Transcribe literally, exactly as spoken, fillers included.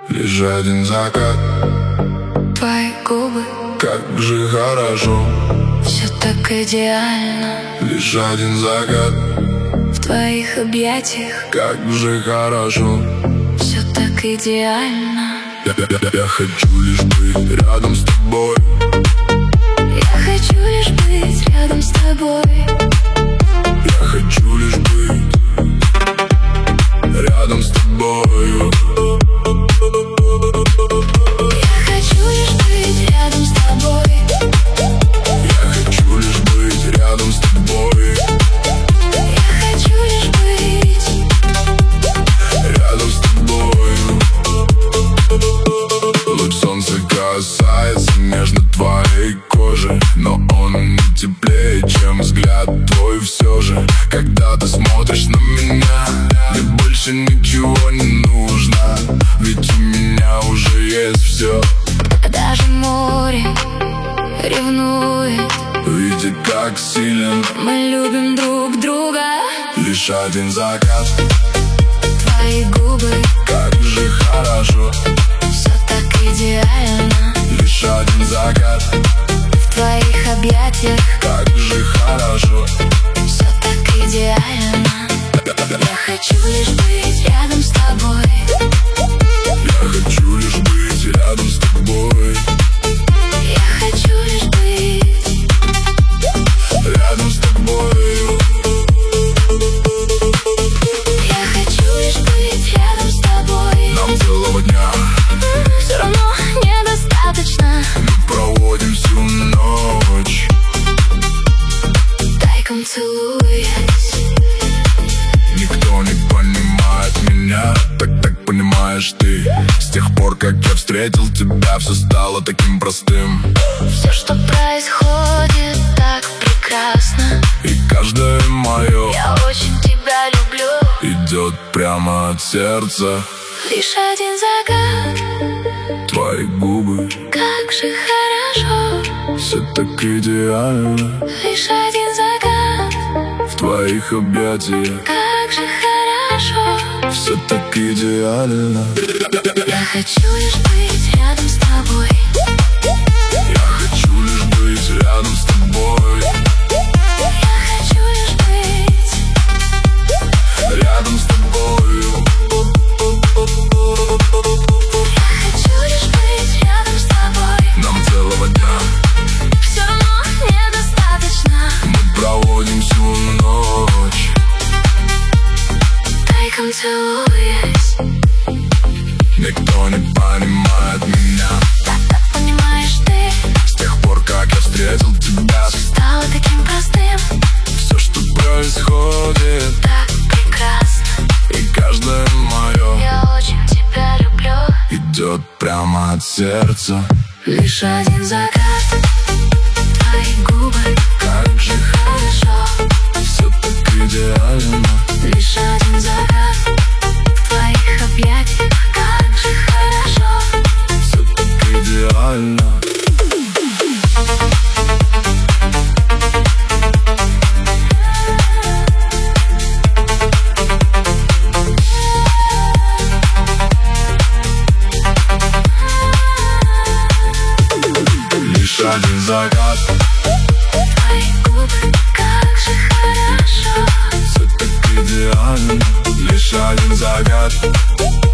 Лишь один закат, твои губы, как же хорошо. все так идеально. Лишь один закат, в твоих объятиях, как же хорошо. все так идеально. Я, я, я, я хочу лишь быть рядом с тобой. Я хочу лишь быть рядом с тобой. Я хочу лишь быть рядом с тобою. Я хочу лишь быть рядом с тобой. Я хочу лишь быть рядом с тобой. Я хочу лишь быть рядом с тобою. Луч солнца касается нежно твоей кожи, но он не теплее, чем взгляд твой все же. Когда ты смотришь на меня, мне больше ничего не нужно, ведь у меня уже есть все. даже море ревнует, Видя, как силен мы любим друг друга. лишь один закат, Твои губы, как же хорошо. все так идеально. Лишь один закат, В твоих объятиях, как же хорошо. все так идеально. Я хочу лишь быть рядом с тобой. Я хочу лишь быть рядом с тобой. Я хочу лишь быть Рядом с тобою. Я хочу лишь быть рядом с тобой. Нам целого дня Все равно недостаточно. мы проводим всю ночь. Тайком целуясь, Никто не понимает меня, так так понимаешь ты. С тех пор, как я встретил тебя, все стало таким простым. все, что происходит, так прекрасно. И каждое мое Я очень тебя люблю. идет прямо от сердца. Лишь один закат, Твои губы, как же хорошо. все так идеально. Лишь один закат, В твоих объятиях как же хорошо. все так идеально. Я хочу лишь быть рядом с тобой. Я хочу лишь быть рядом с тобой. Я хочу лишь быть Рядом с тобою. Я хочу лишь быть рядом с тобой. Нам целого дня Все равно недостаточно. мы проводим всю ночь. Тайком целуясь, Никто не понимает меня. так так понимаешь ты. С тех пор, как я встретил тебя, Стало таким простым, все, что происходит, так прекрасно. и каждое мое Я очень тебя люблю. идет прямо от сердца. Лишь один закат, твои губы, Как же хорошо. все так идеально. Лишь один закат, в твоих объятиях, как же хорошо. Все так идеально. Лишь один закат, Твои губы, как же хорошо. все так идеально. Лишь один закат,